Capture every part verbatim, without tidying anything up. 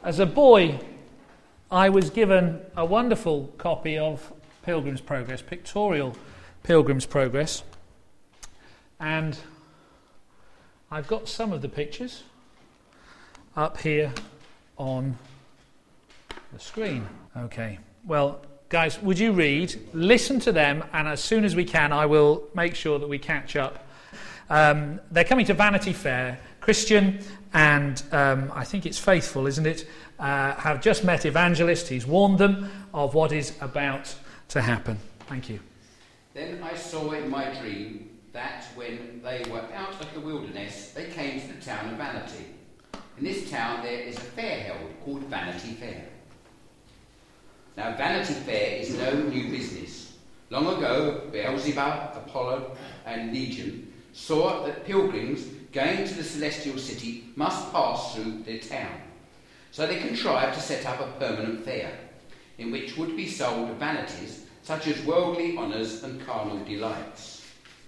As a boy, I was given a wonderful copy of Pilgrim's Progress, pictorial Pilgrim's Progress, and I've got some of the pictures up here on the screen. Okay, well, guys, would you read, listen to them, and as soon as we can, I will make sure that we catch up. Um, they're coming to Vanity Fair. Christian and um, I think it's Faithful, isn't it, uh, have just met Evangelist. He's warned them of what is about to happen. Thank you. Then I saw in my dream that when they were out of the wilderness, they came to the town of Vanity. In this town there is a fair held called Vanity Fair. Now Vanity Fair is no new business. Long ago, Beelzebub, Apollo and Legion saw that pilgrims going to the celestial city must pass through their town. So they contrived to set up a permanent fair, in which would be sold vanities such as worldly honours and carnal delights.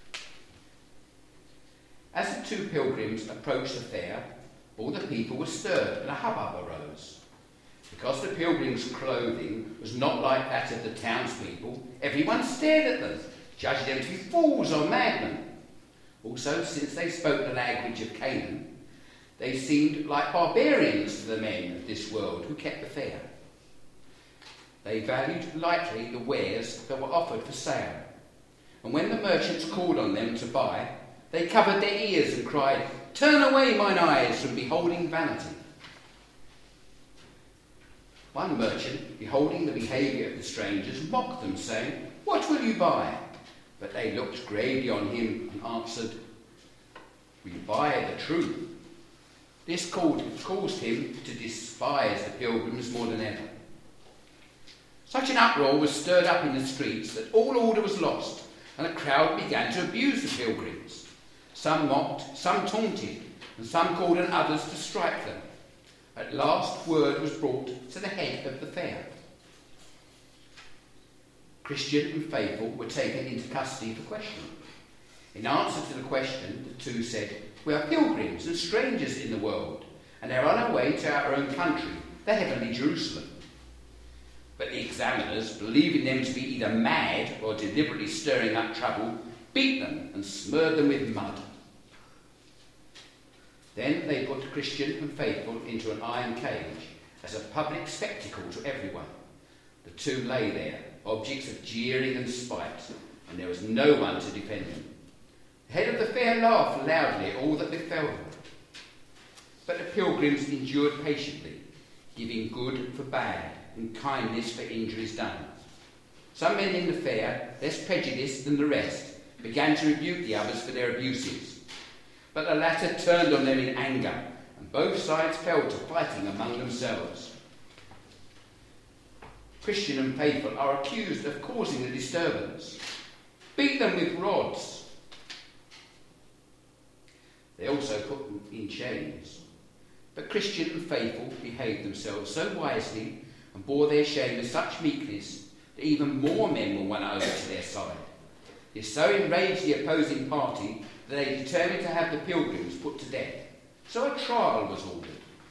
As the two pilgrims approached the fair, all the people were stirred and a hubbub arose. Because the pilgrims' clothing was not like that of the townspeople, everyone stared at them, judging them to be fools or madmen. Also, since they spoke the language of Canaan, they seemed like barbarians to the men of this world who kept the fair. They valued lightly the wares that were offered for sale, and when the merchants called on them to buy, they covered their ears and cried, "Turn away mine eyes from beholding vanity." One merchant, beholding the behaviour of the strangers, mocked them, saying, "What will you buy?" But they looked gravely on him and answered, "We buy the truth." This caused him to despise the pilgrims more than ever. Such an uproar was stirred up in the streets that all order was lost, and a crowd began to abuse the pilgrims. Some mocked, some taunted, and some called on others to strike them. At last word was brought to the head of the fair. Christian and Faithful were taken into custody for questioning. In answer to the question, the two said, "We are pilgrims and strangers in the world, and are on our way to our own country, the heavenly Jerusalem." But the examiners, believing them to be either mad or deliberately stirring up trouble, beat them and smeared them with mud. Then they put Christian and Faithful into an iron cage as a public spectacle to everyone. The two lay there, objects of jeering and spite, and there was no one to defend them. The head of the fair laughed loudly at all that befell them. But the pilgrims endured patiently, giving good for bad and kindness for injuries done. Some men in the fair, less prejudiced than the rest, began to rebuke the others for their abuses. But the latter turned on them in anger, and both sides fell to fighting among themselves. Christian and Faithful are accused of causing the disturbance. Beat them with rods. They also put them in chains. But Christian and Faithful behaved themselves so wisely and bore their shame with such meekness that even more men were won over to their side. This so enraged the opposing party that they determined to have the pilgrims put to death. So a trial was ordered.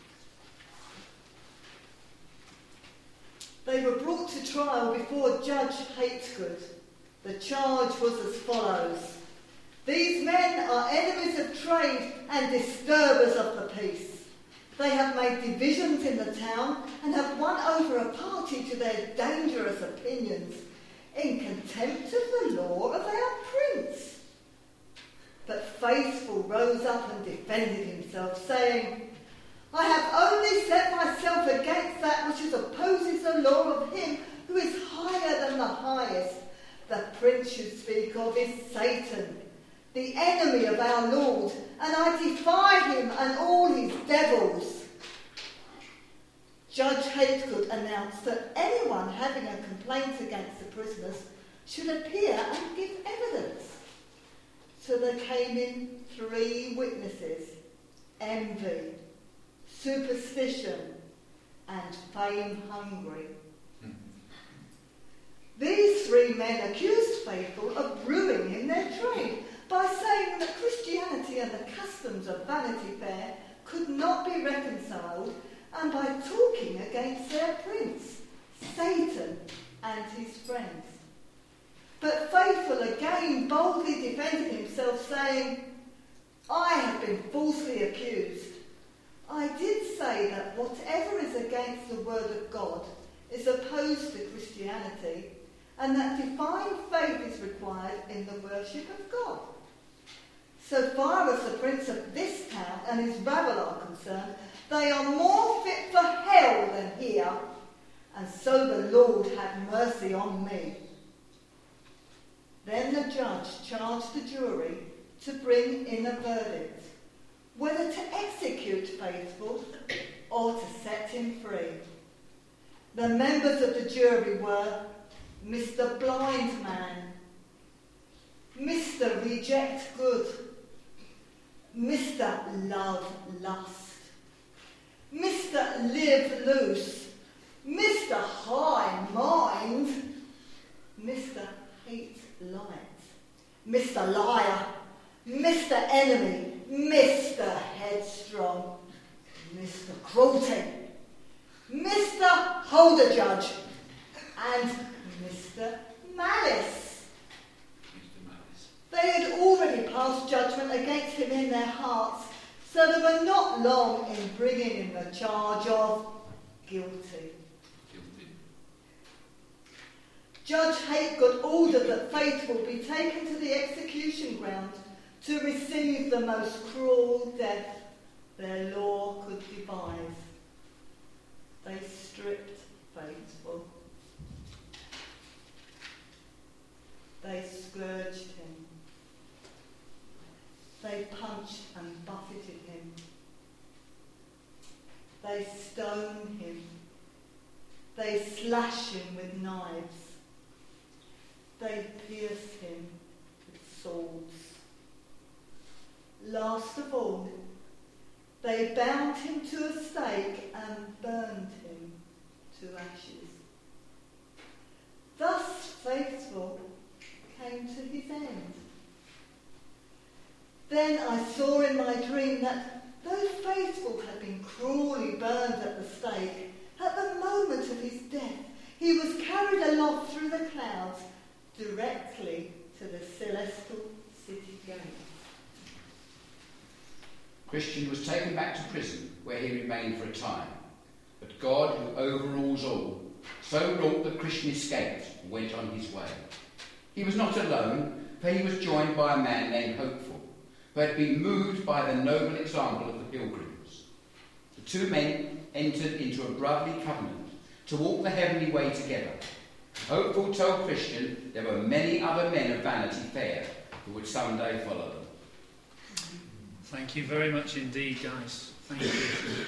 They were brought to trial before Judge Hategood. The charge was as follows. These men are enemies of trade and disturbers of the peace. They have made divisions in the town and have won over a party to their dangerous opinions in contempt of the law of our prince. But Faithful rose up and defended himself, saying, "I have only set myself against that which opposes the law of him who is higher than the highest. The prince you speak of is Satan, the enemy of our Lord, and I defy him and all his devils." Judge Hategood announced that anyone having a complaint against the prisoners should appear and give evidence. So there came in three witnesses: envy, superstition, and fame-hungry. Mm. These three men accused Faithful of ruining their trade by saying that Christianity and the customs of Vanity Fair could not be reconciled, and by talking against their prince, Satan and his friends. But Faithful again boldly defended himself, saying, I have been falsely accused. I did say that whatever is against the word of God is opposed to Christianity, and that divine faith is required in the worship of God. So far as the prince of this town and his rabble are concerned, they are more fit for hell than here, and so the Lord had mercy on me. Then the judge charged the jury to bring in a verdict, whether to execute Faithful or to set him free. The members of the jury were Mister Blind Man, Mister Reject Good, Mister Love Lust, Mister Live Loose, Mister High Mind, Mister Hate Light, Mister Liar, Mister Enemy, Mister Headstrong, Mister Cruelty, Mister Holder Judge, and Mister Malice. Mister Malice. They had already passed judgment against him in their hearts, so they were not long in bringing him the charge of guilty. Guilty. Judge Hategood ordered that Faithful be taken to the execution ground to receive the most cruel death their law could devise. They stripped Faithful. They scourged him. They punched and buffeted him. They stoned him. They slashed him with knives. They pierced him with swords. Last of all, they bound him to a stake and burned him to ashes. Thus Faithful came to his end. Then I saw in my dream that though Faithful had been cruelly burned at the stake, at the moment of his death he was carried aloft through the clouds directly to the celestial city gate. Christian was taken back to prison, where he remained for a time. But God, who overrules all, so wrought that Christian escaped and went on his way. He was not alone, for he was joined by a man named Hopeful, who had been moved by the noble example of the pilgrims. The two men entered into a brotherly covenant to walk the heavenly way together. Hopeful told Christian there were many other men of Vanity Fair who would someday follow them. Thank you very much indeed, guys. Thank you.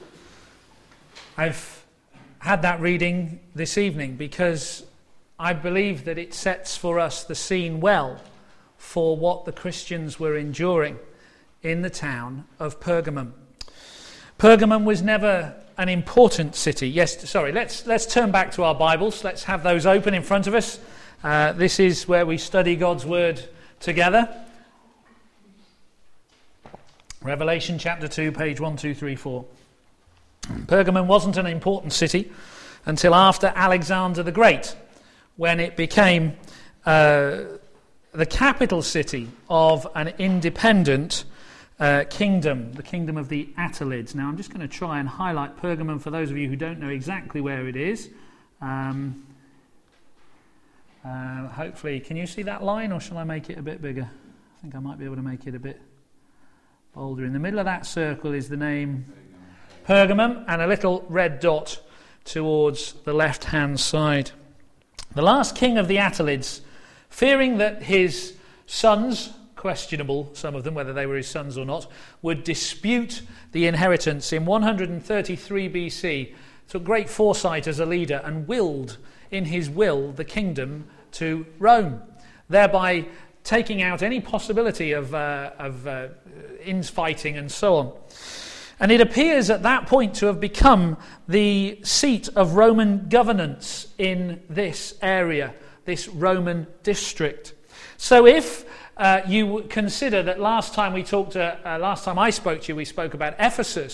I've had that reading this evening because I believe that it sets for us the scene well for what the Christians were enduring in the town of Pergamum. Pergamum was never an important city. Yes, sorry, let's let's turn back to our Bibles. Let's have those open in front of us. Uh, this is where we study God's Word together. Revelation chapter two, page one, two, three, four. Pergamum wasn't an important city until after Alexander the Great, when it became uh, the capital city of an independent uh, kingdom, the kingdom of the Attalids. Now I'm just going to try and highlight Pergamum for those of you who don't know exactly where it is. Um, uh, hopefully, can you see that line, or shall I make it a bit bigger? I think I might be able to make it a bit bolder. In the middle of that circle is the name Pergamum, and a little red dot towards the left-hand side. The last king of the Attalids, fearing that his sons, questionable, some of them, whether they were his sons or not, would dispute the inheritance in one hundred thirty-three B C, took great foresight as a leader and willed in his will the kingdom to Rome, thereby taking out any possibility of, uh, of uh, infighting and so on. And it appears at that point to have become the seat of Roman governance in this area, this Roman district. So if uh, you consider that last time we talked, uh, uh, last time I spoke to you, we spoke about Ephesus.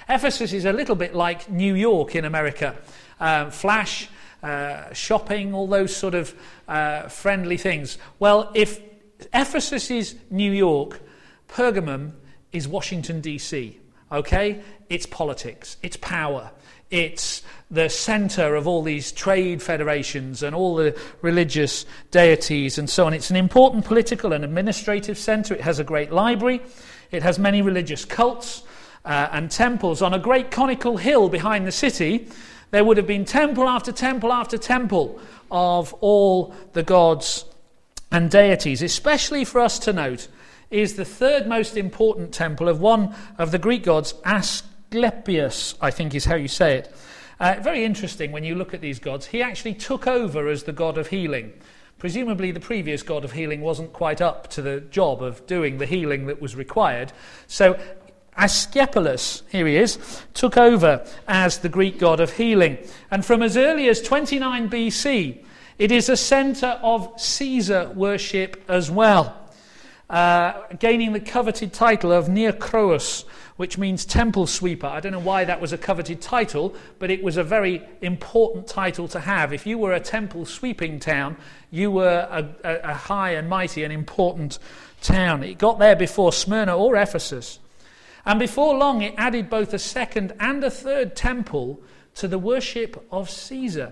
Ephesus is a little bit like New York in America. Um, flash, uh, shopping, all those sort of uh, friendly things. Well, if Ephesus is New York, Pergamum is Washington, D C, okay? It's politics, it's power, it's the centre of all these trade federations and all the religious deities and so on. It's an important political and administrative centre. It has a great library. It has many religious cults uh, and temples. On a great conical hill behind the city, there would have been temple after temple after temple of all the gods and deities. Especially for us to note is the third most important temple of one of the Greek gods, Asclepius, I think is how you say it. Uh, very interesting when you look at these gods. He actually took over as the god of healing. Presumably the previous god of healing wasn't quite up to the job of doing the healing that was required. So Asclepius, here he is, took over as the Greek god of healing. And from as early as twenty-nine B C, it is a centre of Caesar worship as well, uh, gaining the coveted title of Neokros, which means temple sweeper. I don't know why that was a coveted title, but it was a very important title to have. If you were a temple sweeping town, you were a, a, a high and mighty and important town. It got there before Smyrna or Ephesus. And before long, it added both a second and a third temple to the worship of Caesar.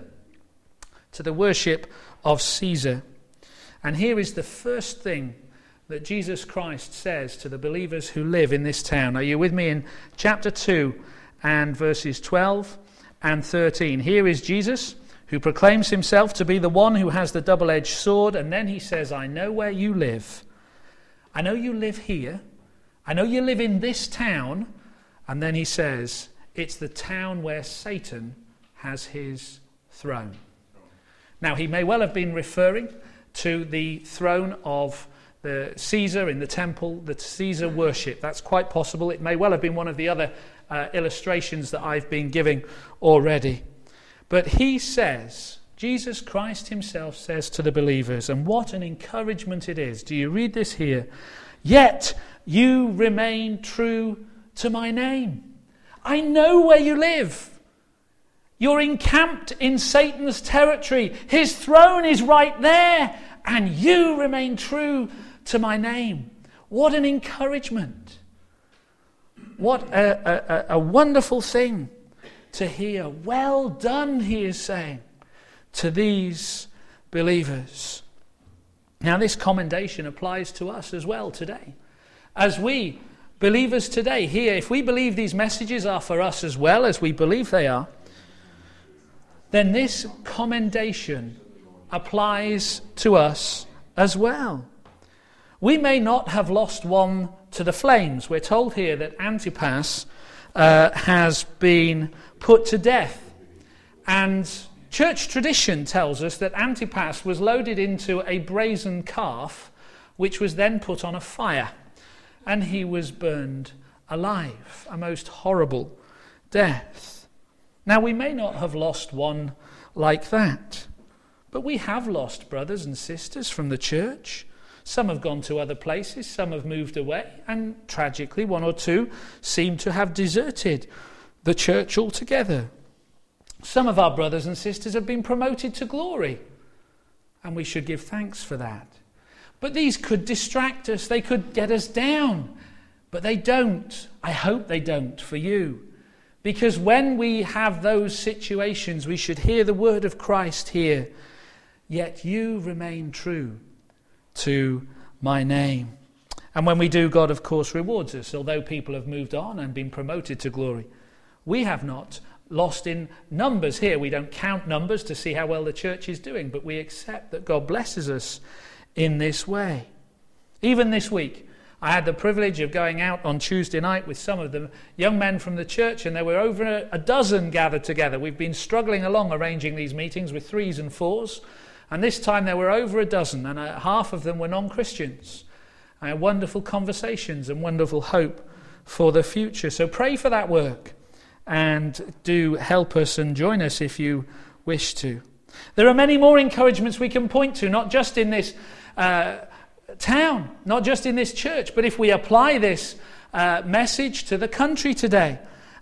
To the worship of Caesar. And here is the first thing that Jesus Christ says to the believers who live in this town. Are you with me in chapter two and verses twelve and thirteen? Here is Jesus, who proclaims himself to be the one who has the double-edged sword, and then he says, I know where you live. I know you live here. I know you live in this town. And then he says, it's the town where Satan has his throne. Now, he may well have been referring to the throne of the Caesar in the temple, the Caesar worship. That's quite possible. It may well have been one of the other uh, illustrations that I've been giving already. But he says, Jesus Christ himself says to the believers, and what an encouragement it is. Do you read this here? Yet you remain true to my name. I know where you live. You're encamped in Satan's territory. His throne is right there, and you remain true to my name. What an encouragement. What a, a, a wonderful thing to hear. Well done, he is saying to these believers. Now, this commendation applies to us as well today. As we, believers today, here, if we believe these messages are for us as well as we believe they are, then this commendation applies to us as well. We may not have lost one to the flames. We're told here that Antipas uh, has been put to death. And church tradition tells us that Antipas was loaded into a brazen calf, which was then put on a fire, and he was burned alive. A most horrible death. Now, we may not have lost one like that, but we have lost brothers and sisters from the church. Some have gone to other places, some have moved away, and tragically one or two seem to have deserted the church altogether. Some of our brothers and sisters have been promoted to glory, and we should give thanks for that. But these could distract us, they could get us down, but they don't. I hope they don't for you. Because when we have those situations, we should hear the word of Christ here. Yet you remain true to my name. And when we do, God, of course, rewards us. Although people have moved on and been promoted to glory, we have not lost in numbers here. We don't count numbers to see how well the church is doing, but we accept that God blesses us in this way. Even this week, I had the privilege of going out on Tuesday night with some of the young men from the church, and there were over a dozen gathered together. We've been struggling along arranging these meetings with threes and fours, and this time there were over a dozen, and uh, half of them were non-Christians. I had wonderful conversations and wonderful hope for the future. So pray for that work, and do help us and join us if you wish to. There are many more encouragements we can point to, not just in this uh, town, not just in this church, but if we apply this uh, message to the country today,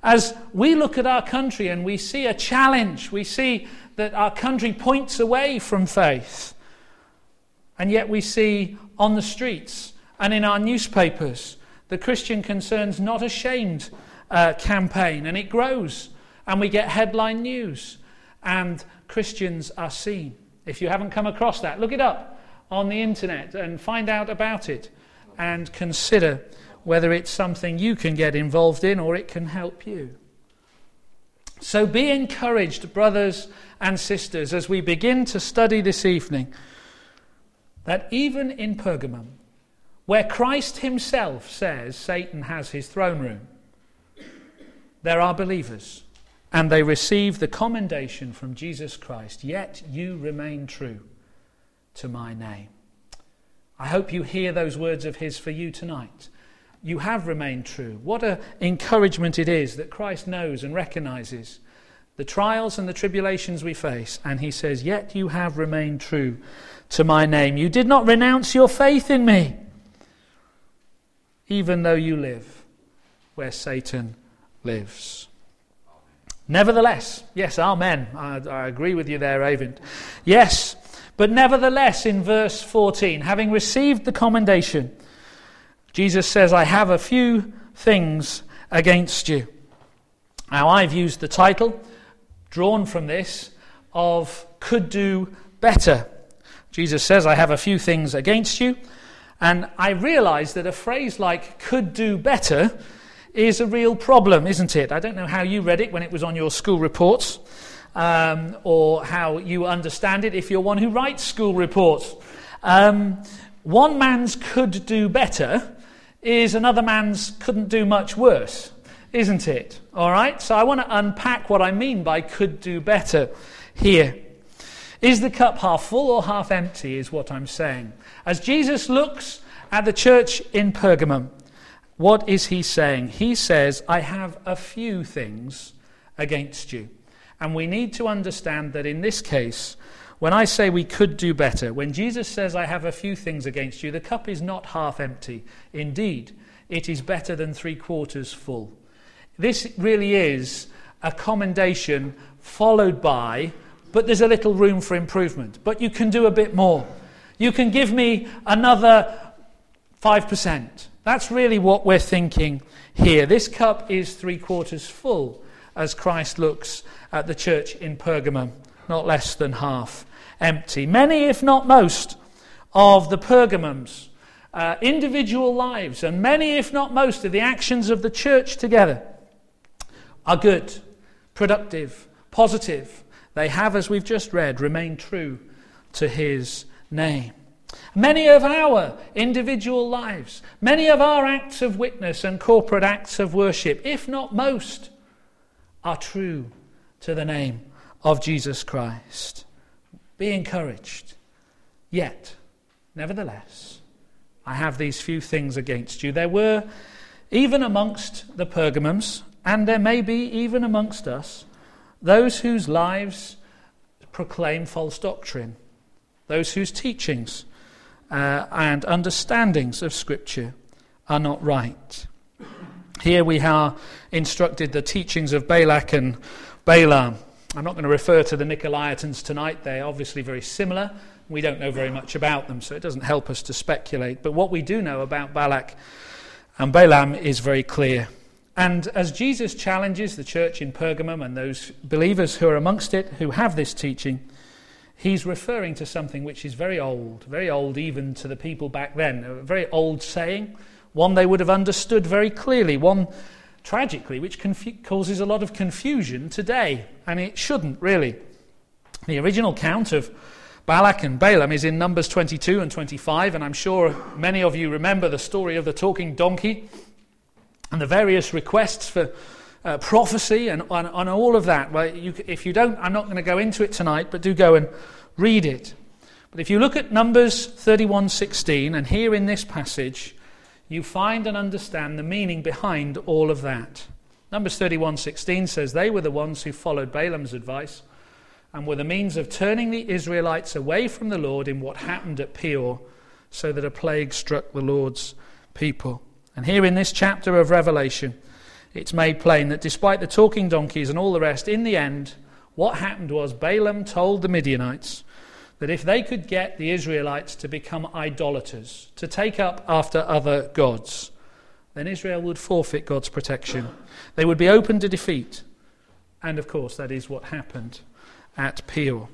As we look at our country and we see a challenge, we see that our country points away from faith, and yet we see on the streets and in our newspapers the Christian Concerns Not Ashamed uh, campaign, and it grows, and we get headline news, and Christians are seen. If you haven't come across that, look it up on the internet and find out about it, and consider whether it's something you can get involved in or it can help you. So be encouraged, brothers and sisters, as we begin to study this evening, that even in Pergamum, where Christ himself says Satan has his throne room, there are believers, and they receive the commendation from Jesus Christ, yet you remain true to my name. I hope you hear those words of his for you tonight. You have remained true. What an encouragement it is that Christ knows and recognizes the trials and the tribulations we face, and he says, yet you have remained true to my name. You did not renounce your faith in me, even though you live where Satan lives. Nevertheless, yes, amen. I, I agree with you there, Avent. Yes, but nevertheless, in verse fourteen, having received the commendation, Jesus says, I have a few things against you. Now, I've used the title, drawn from this, of could do better. Jesus says, I have a few things against you. And I realise that a phrase like could do better is a real problem, isn't it? I don't know how you read it when it was on your school reports, um, or how you understand it if you're one who writes school reports. Um, one man's could do better is another man's couldn't do much worse, isn't it? All right? So I want to unpack what I mean by could do better here. Is the cup half full or half empty is what I'm saying. As Jesus looks at the church in Pergamum, what is he saying? He says, I have a few things against you. And we need to understand that in this case, when I say we could do better, when Jesus says, I have a few things against you, the cup is not half empty. Indeed, it is better than three quarters full. This really is a commendation followed by, but there's a little room for improvement. But you can do a bit more. You can give me another five percent. That's really what we're thinking here. This cup is three quarters full as Christ looks at the church in Pergamum, not less than half empty. Many, if not most, of the Pergamums, uh, individual lives, and many, if not most, of the actions of the church together are good, productive, positive. They have, as we've just read, remained true to his name. Many of our individual lives, many of our acts of witness and corporate acts of worship, if not most, are true to the name of Jesus Christ. Be encouraged. Yet, nevertheless, I have these few things against you. There were, even amongst the Pergamums, and there may be even amongst us, those whose lives proclaim false doctrine, those whose teachings uh, and understandings of Scripture are not right. Here we are instructed the teachings of Balak and Balaam. I'm not going to refer to the Nicolaitans tonight. They're obviously very similar. We don't know very much about them, so it doesn't help us to speculate. But what we do know about Balak and Balaam is very clear. And as Jesus challenges the church in Pergamum and those believers who are amongst it, who have this teaching, he's referring to something which is very old, very old even to the people back then. A very old saying, one they would have understood very clearly, one tragically which confu- causes a lot of confusion today, and it shouldn't really. The original count of Balak and Balaam is in Numbers twenty-two and twenty-five, and I'm sure many of you remember the story of the talking donkey and the various requests for uh, prophecy and, and, and all of that. Well, you, if you don't, I'm not going to go into it tonight, but do go and read it. But if you look at Numbers thirty-one sixteen, and here in this passage, you find and understand the meaning behind all of that. Numbers thirty-one sixteen says, they were the ones who followed Balaam's advice and were the means of turning the Israelites away from the Lord in what happened at Peor, so that a plague struck the Lord's people. And here in this chapter of Revelation, it's made plain that despite the talking donkeys and all the rest, in the end, what happened was Balaam told the Midianites that if they could get the Israelites to become idolaters, to take up after other gods, then Israel would forfeit God's protection. They would be open to defeat. And of course, that is what happened at Peor.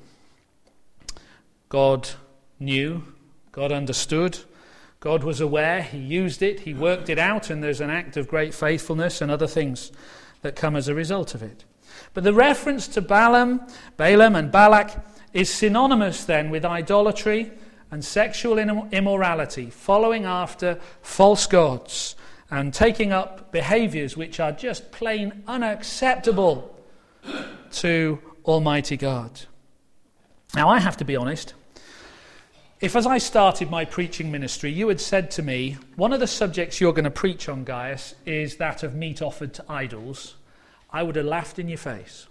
God knew, God understood, God was aware, he used it, he worked it out, and there's an act of great faithfulness and other things that come as a result of it. But the reference to Balaam, Balaam and Balak is synonymous then with idolatry and sexual immorality, following after false gods and taking up behaviours which are just plain unacceptable to Almighty God. Now, I have to be honest. If as I started my preaching ministry, you had said to me, one of the subjects you're going to preach on, Gaius, is that of meat offered to idols, I would have laughed in your face.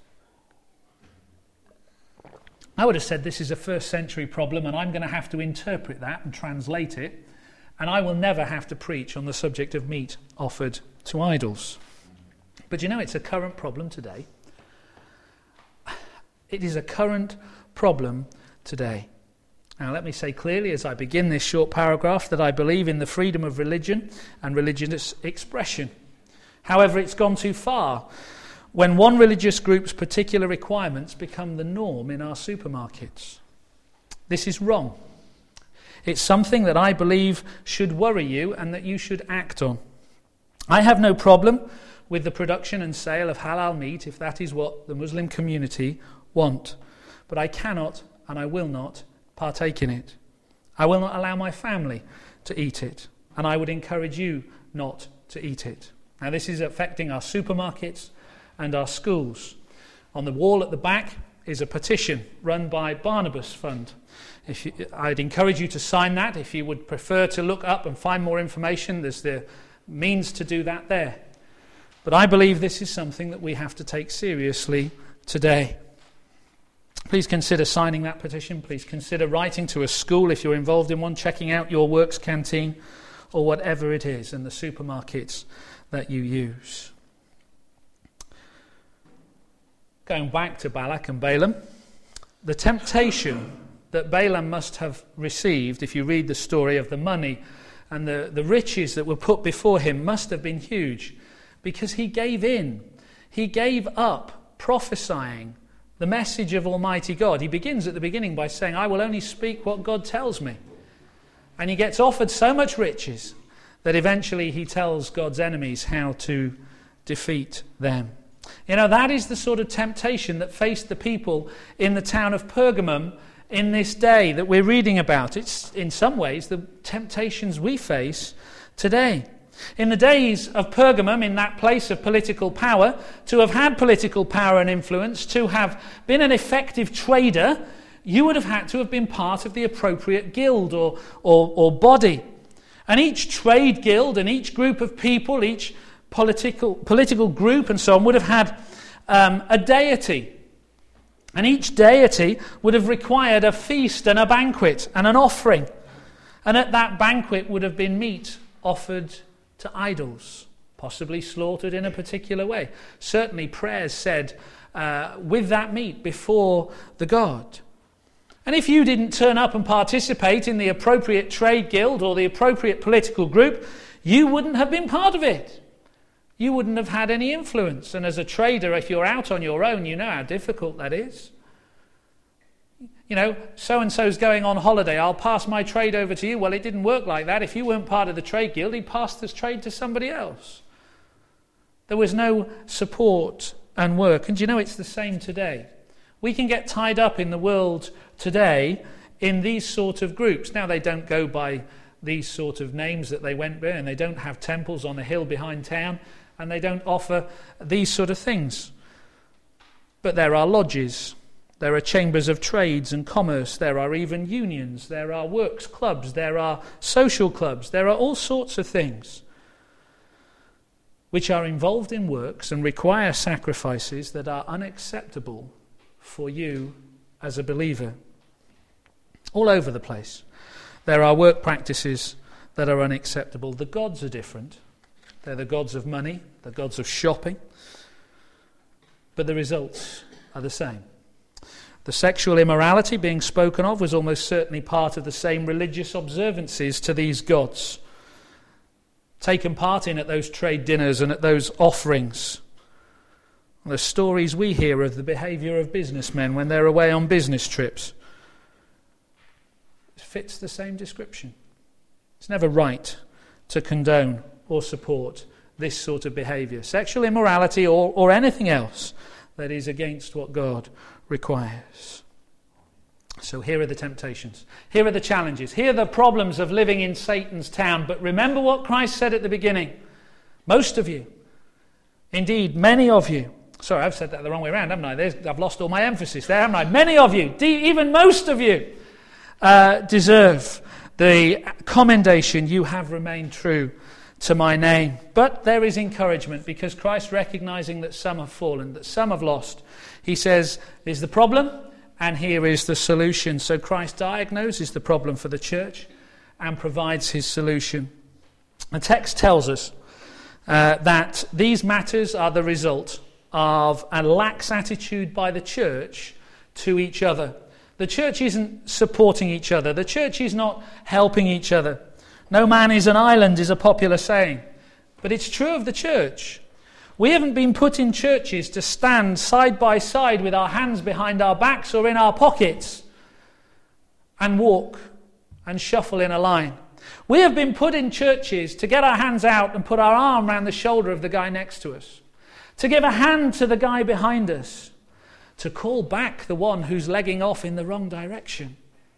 I would have said this is a first century problem and I'm going to have to interpret that and translate it, and I will never have to preach on the subject of meat offered to idols. But you know, it's a current problem today. It is a current problem today. Now, let me say clearly as I begin this short paragraph that I believe in the freedom of religion and religious expression. However, it's gone too far when one religious group's particular requirements become the norm in our supermarkets. This is wrong. It's something that I believe should worry you and that you should act on. I have no problem with the production and sale of halal meat if that is what the Muslim community want. But I cannot and I will not partake in it. I will not allow my family to eat it, and I would encourage you not to eat it. Now, this is affecting our supermarkets and our schools. On the wall at the back is a petition run by Barnabas Fund. If you, I'd encourage you to sign that. If you would prefer to look up and find more information, there's the means to do that there. But I believe this is something that we have to take seriously today. Please consider signing that petition. Please consider writing to a school if you're involved in one, checking out your works canteen or whatever it is and the supermarkets that you use. Going back to Balak and Balaam, the temptation that Balaam must have received, if you read the story of the money and the, the riches that were put before him, must have been huge, because he gave in. He gave up prophesying the message of Almighty God. He begins at the beginning by saying, I will only speak what God tells me. And he gets offered so much riches that eventually he tells God's enemies how to defeat them. You know, that is the sort of temptation that faced the people in the town of Pergamum in this day that we're reading about. It's in some ways the temptations we face today. In the days of Pergamum, in that place of political power, to have had political power and influence, to have been an effective trader, you would have had to have been part of the appropriate guild or, or, or body. And each trade guild and each group of people, each political political group and so on, would have had um, a deity. And each deity would have required a feast and a banquet and an offering. And at that banquet would have been meat offered to idols, possibly slaughtered in a particular way. Certainly prayers said uh, with that meat before the god. And if you didn't turn up and participate in the appropriate trade guild or the appropriate political group, you wouldn't have been part of it. You wouldn't have had any influence. And as a trader, if you're out on your own, you know how difficult that is. You know, so-and-so's going on holiday, I'll pass my trade over to you. Well, it didn't work like that. If you weren't part of the trade guild, he passed this trade to somebody else. There was no support and work. And you know, it's the same today. We can get tied up in the world today in these sort of groups. Now, they don't go by these sort of names that they went by, and they don't have temples on a hill behind town, and they don't offer these sort of things. But there are lodges. There are chambers of trades and commerce. There are even unions. There are works clubs. There are social clubs. There are all sorts of things which are involved in works and require sacrifices that are unacceptable for you as a believer. All over the place. There are work practices that are unacceptable. The gods are different. They're the gods of money, the gods of shopping. But the results are the same. The sexual immorality being spoken of was almost certainly part of the same religious observances to these gods, taken part in at those trade dinners and at those offerings. The stories we hear of the behaviour of businessmen when they're away on business trips fits the same description. It's never right to condone or support this sort of behaviour, sexual immorality or, or anything else that is against what God requires. So here are the temptations. Here are the challenges. Here are the problems of living in Satan's town. But remember what Christ said at the beginning. Most of you, indeed many of you, sorry, I've said that the wrong way around, haven't I? There's, I've lost all my emphasis there, haven't I? Many of you, even most of you, uh, deserve the commendation. You have remained true to my name. But there is encouragement, because Christ, recognizing that some have fallen, that some have lost, he says, there's the problem, and here is the solution. So Christ diagnoses the problem for the church and provides his solution. The text tells us uh, that these matters are the result of a lax attitude by the church to each other. The church isn't supporting each other. The church is not helping each other. No man is an island is a popular saying, but it's true of the church. We haven't been put in churches to stand side by side with our hands behind our backs or in our pockets and walk and shuffle in a line. We have been put in churches to get our hands out and put our arm around the shoulder of the guy next to us, to give a hand to the guy behind us, to call back the one who's legging off in the wrong direction.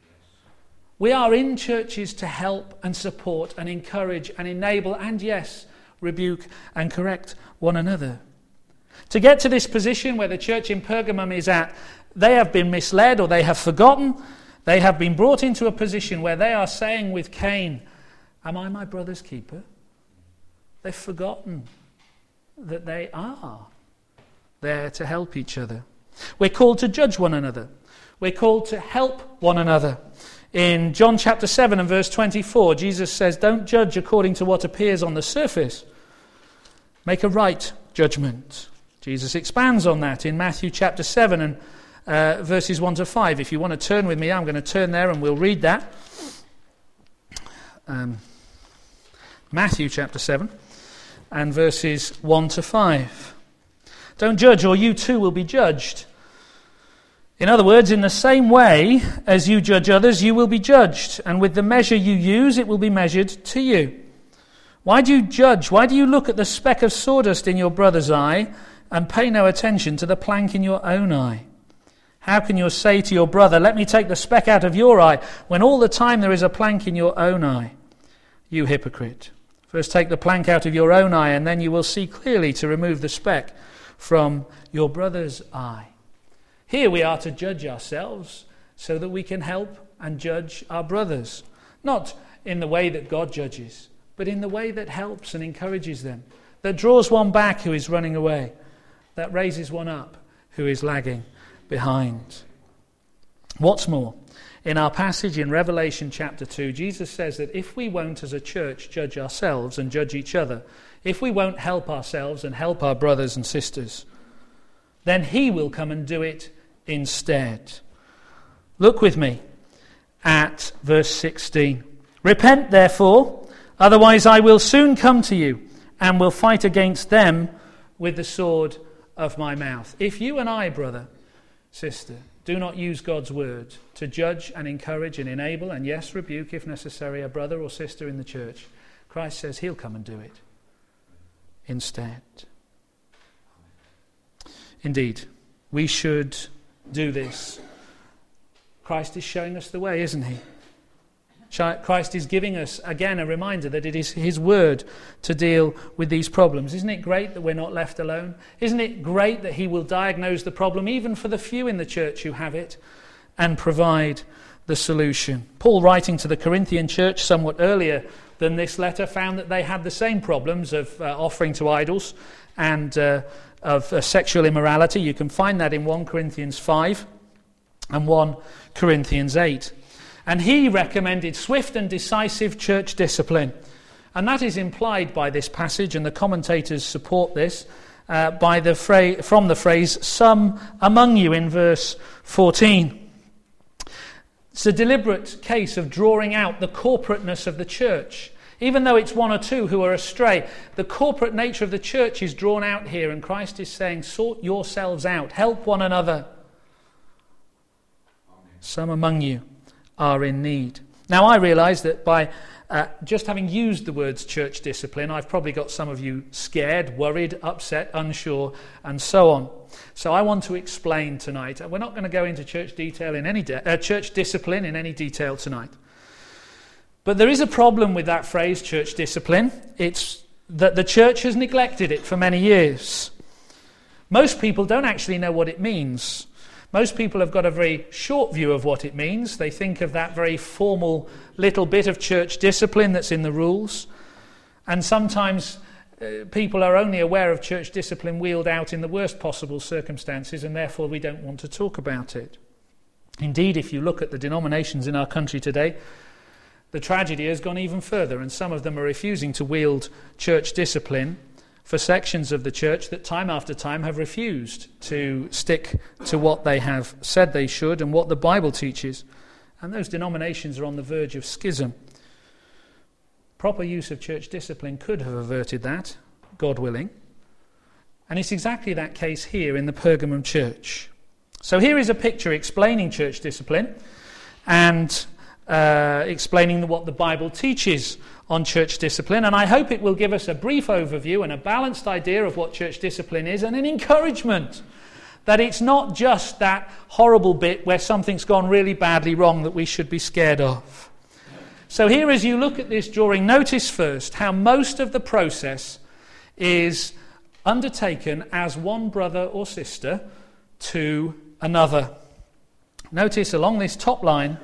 We are in churches to help and support and encourage and enable and, yes, rebuke and correct one another. To get to this position where the church in Pergamum is at, they have been misled or they have forgotten. They have been brought into a position where they are saying with Cain, am I my brother's keeper? They've forgotten that they are there to help each other. We're called to judge one another. We're called to help one another. In John chapter seven and verse twenty-four, Jesus says, don't judge according to what appears on the surface. Make a right judgment. Jesus expands on that in Matthew chapter seven and uh, verses one to five. If you want to turn with me, I'm going to turn there and we'll read that. Um, Matthew chapter seven and verses one to five. Don't judge, or you too will be judged. In other words, in the same way as you judge others, you will be judged. And with the measure you use, it will be measured to you. Why do you judge? Why do you look at the speck of sawdust in your brother's eye and pay no attention to the plank in your own eye? How can you say to your brother, let me take the speck out of your eye, when all the time there is a plank in your own eye? You hypocrite. First take the plank out of your own eye, and then you will see clearly to remove the speck from your brother's eye. Here we are to judge ourselves so that we can help and judge our brothers. Not in the way that God judges, but in the way that helps and encourages them, that draws one back who is running away, that raises one up who is lagging behind. What's more, in our passage in Revelation chapter two, Jesus says that if we won't as a church judge ourselves and judge each other, if we won't help ourselves and help our brothers and sisters, then he will come and do it instead. Look with me at verse sixteen. Repent, therefore, otherwise I will soon come to you and will fight against them with the sword of my mouth. If you and I, brother, sister, do not use God's word to judge and encourage and enable and, yes, rebuke, if necessary, a brother or sister in the church, Christ says he'll come and do it instead. Indeed, we should do this. Christ is showing us the way, isn't he? Christ is giving us, again, a reminder that it is his word to deal with these problems. Isn't it great that we're not left alone? Isn't it great that he will diagnose the problem, even for the few in the church who have it, and provide the solution? Paul, writing to the Corinthian church somewhat earlier than this letter, found that they had the same problems of uh, offering to idols and uh, of uh, sexual immorality. You can find that in First Corinthians five and First Corinthians eight. And he recommended swift and decisive church discipline And that is implied by this passage, and the commentators support this, uh, by the fra- from the phrase, some among you, in verse fourteen. It's a deliberate case of drawing out the corporateness of the church. Even though it's one or two who are astray, the corporate nature of the church is drawn out here, and Christ is saying, sort yourselves out, help one another. Amen. Some among you are in need. Now I realise that by uh, just having used the words church discipline, I've probably got some of you scared, worried, upset, unsure, and so on. So I want to explain tonight. We're not going to go into church detail in any de- uh, church discipline in any detail tonight. But there is a problem with that phrase, church discipline. It's that the church has neglected it for many years. Most people don't actually know what it means. Most people have got a very short view of what it means. They think of that very formal little bit of church discipline that's in the rules. And sometimes uh, people are only aware of church discipline wheeled out in the worst possible circumstances, and therefore we don't want to talk about it. Indeed, if you look at the denominations in our country today, the tragedy has gone even further, and some of them are refusing to wield church discipline for sections of the church that time after time have refused to stick to what they have said they should and what the Bible teaches. And those denominations are on the verge of schism. Proper use of church discipline could have averted that, God willing. And it's exactly that case here in the Pergamum church. So here is a picture explaining church discipline and uh, explaining what the Bible teaches on church discipline, and I hope it will give us a brief overview and a balanced idea of what church discipline is, and an encouragement that it's not just that horrible bit where something's gone really badly wrong that we should be scared of. So here, as you look at this drawing, notice first how most of the process is undertaken as one brother or sister to another. Notice along this top line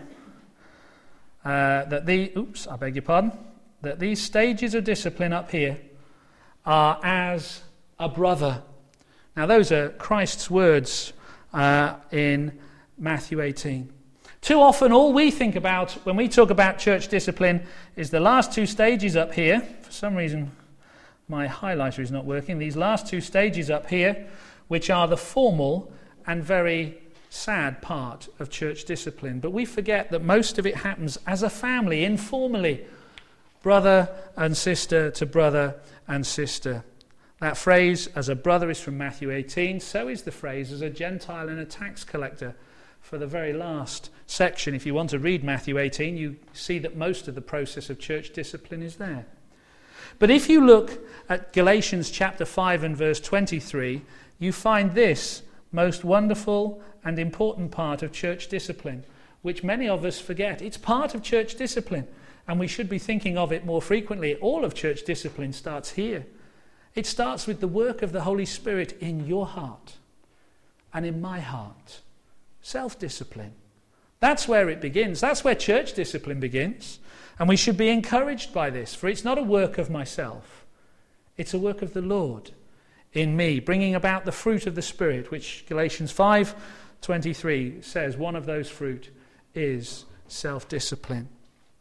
uh, that the, oops, I beg your pardon, that these stages of discipline up here are as a brother. Now those are Christ's words uh, in Matthew eighteen. Too often all we think about when we talk about church discipline is the last two stages up here. For some reason my highlighter is not working. These last two stages up here, which are the formal and very sad part of church discipline. But we forget that most of it happens as a family, informally. Brother and sister to brother and sister. That phrase, as a brother, is from Matthew eighteen. So is the phrase, as a Gentile and a tax collector, for the very last section. If you want to read Matthew eighteen, you see that most of the process of church discipline is there. But if you look at Galatians chapter five and verse twenty-three, you find this most wonderful and important part of church discipline, which many of us forget. It's part of church discipline. And we should be thinking of it more frequently. All of church discipline starts here. It starts with the work of the Holy Spirit in your heart and in my heart. Self-discipline. That's where it begins. That's where church discipline begins. And we should be encouraged by this, for it's not a work of myself. It's a work of the Lord in me, bringing about the fruit of the Spirit, which Galatians five twenty-three says one of those fruit is self-discipline.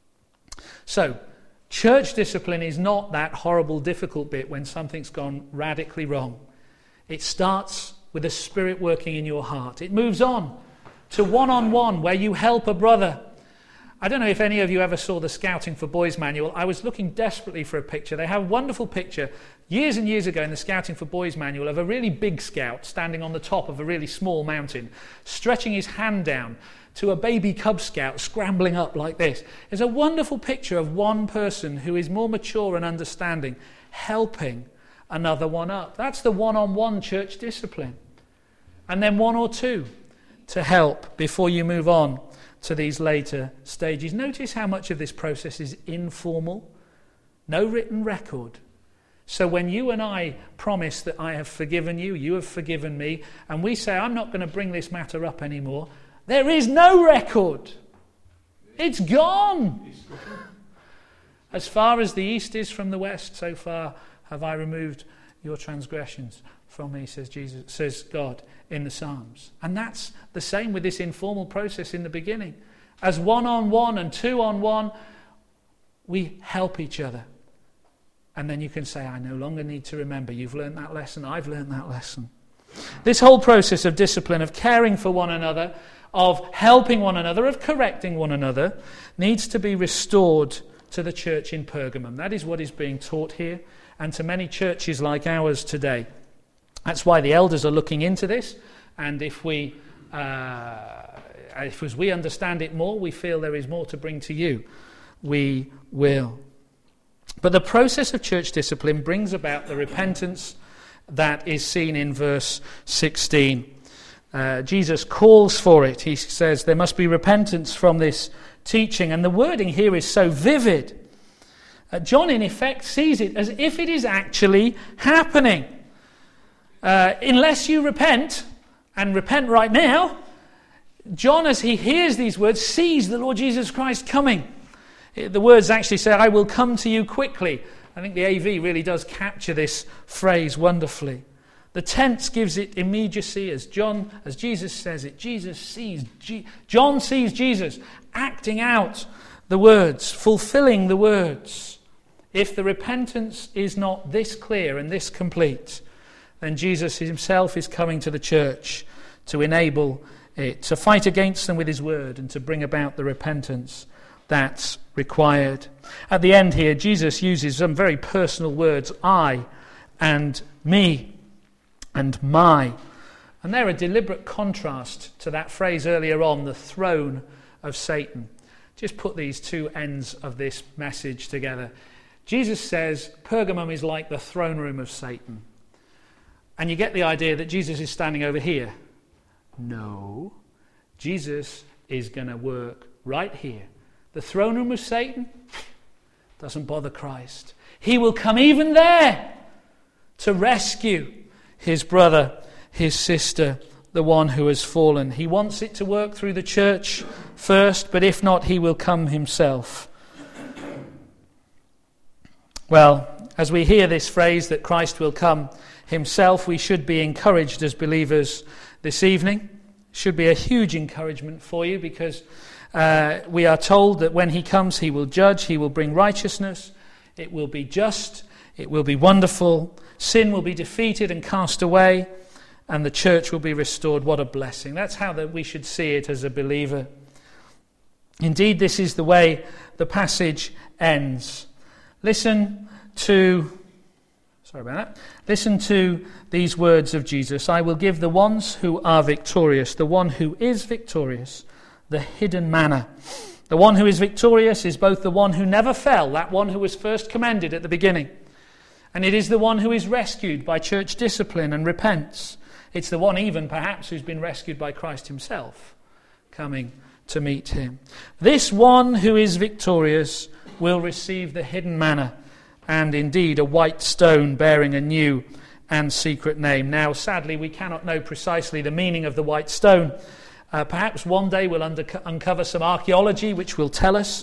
So, church discipline is not that horrible, difficult bit when something's gone radically wrong. It starts with the Spirit working in your heart. It moves on to one-on-one, where you help a brother. I don't know if any of you ever saw the Scouting for Boys manual. I was looking desperately for a picture. They have a wonderful picture years and years ago in the Scouting for Boys manual of a really big scout standing on the top of a really small mountain, stretching his hand down to a baby Cub Scout scrambling up like this. It's a wonderful picture of one person who is more mature and understanding, helping another one up. That's the one-on-one church discipline. And then one or two to help before you move on to these later stages. Notice how much of this process is informal, no written record. So when you and I promise that I have forgiven you, you have forgiven me, and we say, I'm not going to bring this matter up anymore, there is no record. It's gone. As far as the east is from the west, so far have I removed your transgressions from me, says Jesus, says God in the Psalms. And that's the same with this informal process in the beginning. As one on one and two on one, we help each other. And then you can say, I no longer need to remember. You've learned that lesson. I've learned that lesson. This whole process of discipline, of caring for one another, of helping one another, of correcting one another, needs to be restored to the church in Pergamum. That is what is being taught here, and to many churches like ours today. That's why the elders are looking into this, and if we, uh, if as we understand it more, we feel there is more to bring to you, we will. But the process of church discipline brings about the repentance that is seen in verse sixteen. Uh, Jesus calls for it. He says there must be repentance from this teaching. And the wording here is so vivid. Uh, John, in effect, sees it as if it is actually happening. Uh, unless you repent, and repent right now, John, as he hears these words, sees the Lord Jesus Christ coming. The words actually say, I will come to you quickly. I think the A V really does capture this phrase wonderfully. The tense gives it immediacy, as John, as Jesus says it. Jesus sees, G- John sees Jesus acting out the words, fulfilling the words. If the repentance is not this clear and this complete, then Jesus himself is coming to the church to enable it, to fight against them with his word and to bring about the repentance that's required. At the end here, Jesus uses some very personal words, I and me and my. And they're a deliberate contrast to that phrase earlier on, the throne of Satan. Just put these two ends of this message together. Jesus says Pergamum is like the throne room of Satan. And you get the idea that Jesus is standing over here. No, Jesus is going to work right here. The throne room of Satan doesn't bother Christ. He will come even there to rescue his brother, his sister, the one who has fallen. He wants it to work through the church first, but if not, he will come himself. Well, as we hear this phrase that Christ will come himself, we should be encouraged as believers this evening. It should be a huge encouragement for you, because uh, we are told that when he comes, he will judge, he will bring righteousness, it will be just, it will be wonderful, sin will be defeated and cast away, and the church will be restored. What a blessing. That's how that we should see it as a believer. Indeed, this is the way the passage ends. Listen to, sorry about that, listen to these words of Jesus. I will give the ones who are victorious, the one who is victorious, the hidden manna. The one who is victorious is both the one who never fell, that one who was first commended at the beginning, and it is the one who is rescued by church discipline and repents. It's the one even perhaps who's been rescued by Christ himself, coming to meet him. This one who is victorious will receive the hidden manna, and indeed a white stone bearing a new and secret name. Now, sadly, we cannot know precisely the meaning of the white stone. Uh, perhaps one day we'll under- uncover some archaeology which will tell us.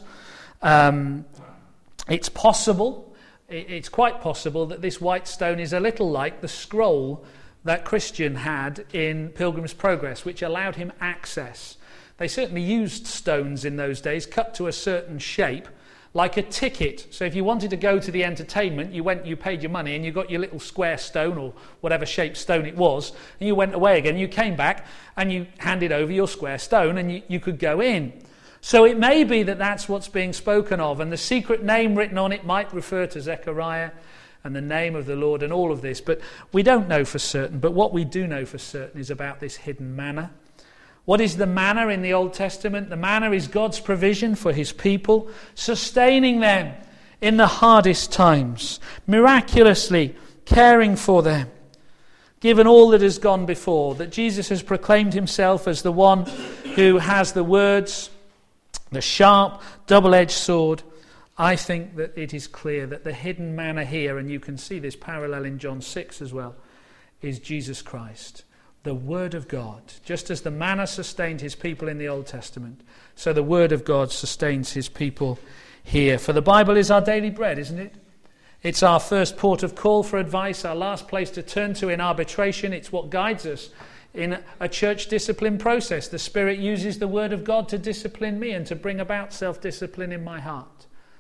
Um, it's possible, it, it's quite possible that this white stone is a little like the scroll that Christian had in Pilgrim's Progress, which allowed him access. They certainly used stones in those days, cut to a certain shape, like a ticket. So if you wanted to go to the entertainment, you went, you paid your money, and you got your little square stone, or whatever shaped stone it was, and you went away again. You came back, and you handed over your square stone, and you, you could go in. So it may be that that's what's being spoken of, and the secret name written on it might refer to Zechariah, and the name of the Lord, and all of this. But we don't know for certain. But what we do know for certain is about this hidden manna. What is the manna in the Old Testament? The manna is God's provision for his people, sustaining them in the hardest times, miraculously caring for them. Given all that has gone before, that Jesus has proclaimed himself as the one who has the words, the sharp, double-edged sword, I think that it is clear that the hidden manna here, and you can see this parallel in John six as well, is Jesus Christ, the Word of God. Just as the manna sustained his people in the Old Testament, so the Word of God sustains his people here. For the Bible is our daily bread, isn't it? It's our first port of call for advice, our last place to turn to in arbitration. It's what guides us in a church discipline process. The Spirit uses the Word of God to discipline me and to bring about self-discipline in my heart.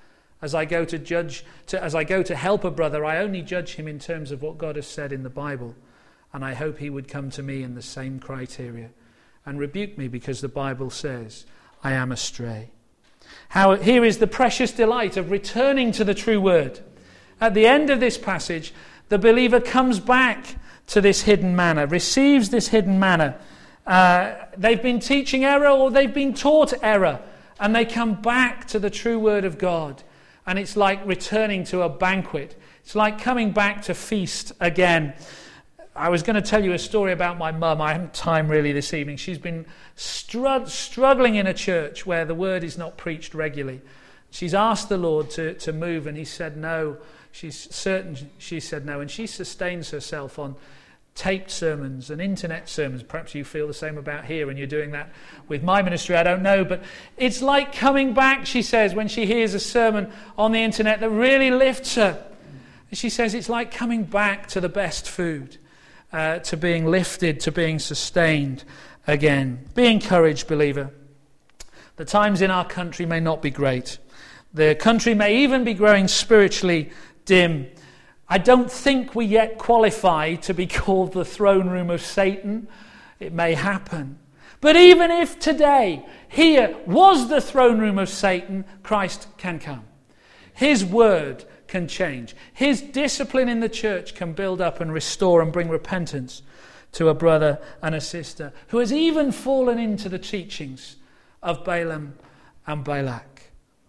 As I go to judge, to, as I go to help a brother, I only judge him in terms of what God has said in the Bible. And I hope he would come to me in the same criteria and rebuke me because the Bible says I am astray. How, here is the precious delight of returning to the true word. At the end of this passage, the believer comes back to this hidden manna, receives this hidden manna. Uh, they've been teaching error or they've been taught error, and they come back to the true word of God. And it's like returning to a banquet. It's like coming back to feast again. I was going to tell you a story about my mum. I haven't time really this evening. She's been stru- struggling in a church where the word is not preached regularly. She's asked the Lord to, to move, and he said no. She's certain she said no, and she sustains herself on taped sermons and internet sermons. Perhaps you feel the same about here, and you're doing that with my ministry, I don't know. But it's like coming back, she says, when she hears a sermon on the internet that really lifts her. She says it's like coming back to the best food. Uh, to being lifted, to being sustained again. Be encouraged, believer. The times in our country may not be great. The country may even be growing spiritually dim. I don't think we yet qualify to be called the throne room of Satan. It may happen. But even if today here was the throne room of Satan, Christ can come. His word can change. His discipline in the church can build up and restore and bring repentance to a brother and a sister who has even fallen into the teachings of Balaam and Balak.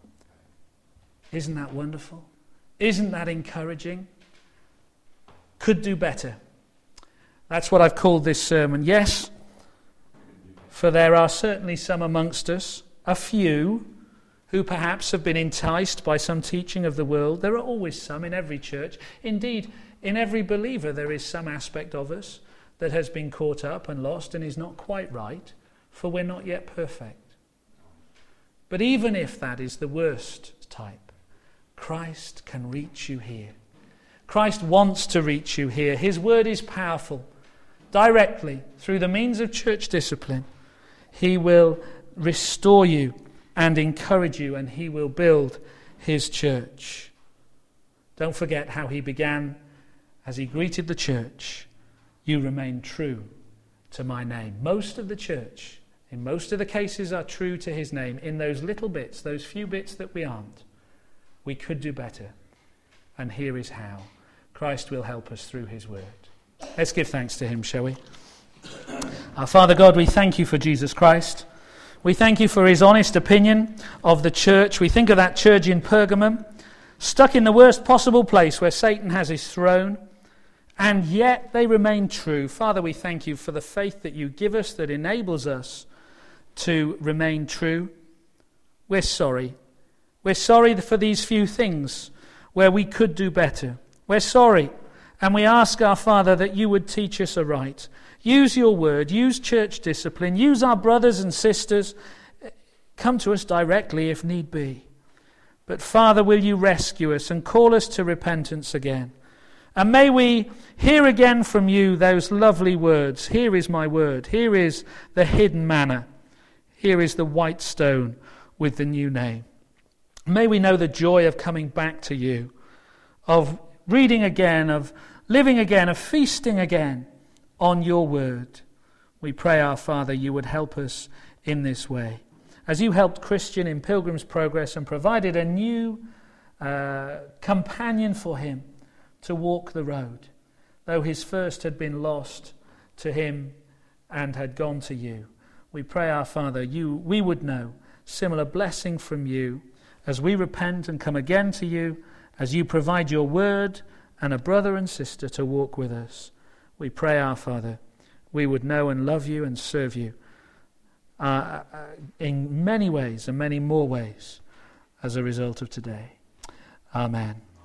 Isn't that wonderful? Isn't that encouraging? Could do better. That's what I've called this sermon. Yes, for there are certainly some amongst us, a few, who perhaps have been enticed by some teaching of the world. There are always some in every church. Indeed, in every believer there is some aspect of us that has been caught up and lost and is not quite right, for we're not yet perfect. But even if that is the worst type, Christ can reach you here. Christ wants to reach you here. His word is powerful. Directly, through the means of church discipline, he will restore you and encourage you, and he will build his church. Don't forget how he began as he greeted the church. You remain true to my name. Most of the church, in most of the cases, are true to his name. In those little bits, those few bits that we aren't, we could do better. And here is how. Christ will help us through his word. Let's give thanks to him, shall we? Our Father God, we thank you for Jesus Christ. We thank you for his honest opinion of the church. We think of that church in Pergamum, stuck in the worst possible place where Satan has his throne, and yet they remain true. Father, we thank you for the faith that you give us that enables us to remain true. We're sorry. We're sorry for these few things where we could do better. We're sorry, and we ask our Father that you would teach us aright. Use your word, use church discipline, use our brothers and sisters. Come to us directly if need be. But Father, will you rescue us and call us to repentance again? And may we hear again from you those lovely words. Here is my word. Here is the hidden manna. Here is the white stone with the new name. May we know the joy of coming back to you, of reading again, of living again, of feasting again on your word. We pray, our Father, you would help us in this way. As you helped Christian in Pilgrim's Progress and provided a new uh, companion for him to walk the road, though his first had been lost to him and had gone to you. We pray, our Father, you we would know similar blessing from you as we repent and come again to you, as you provide your word and a brother and sister to walk with us. We pray, our Father, we would know and love you and serve you uh, in many ways and many more ways as a result of today. Amen.